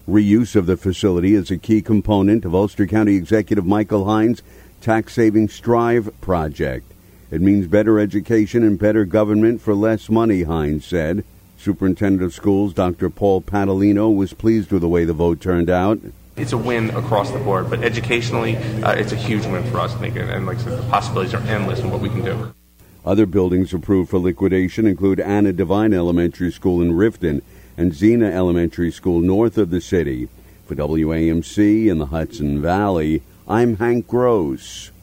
Reuse of the facility is a key component of Ulster County Executive Michael Hines' tax-saving Strive project. It means better education and better government for less money, Hines said. Superintendent of Schools Dr. Paul Padalino was pleased with the way the vote turned out. It's a win across the board, but educationally, it's a huge win for us, I think, and like I said, the possibilities are endless in what we can do. Other buildings approved for liquidation include Anna Devine Elementary School in Rifton and Xena Elementary School north of the city. For WAMC in the Hudson Valley, I'm Hank Gross.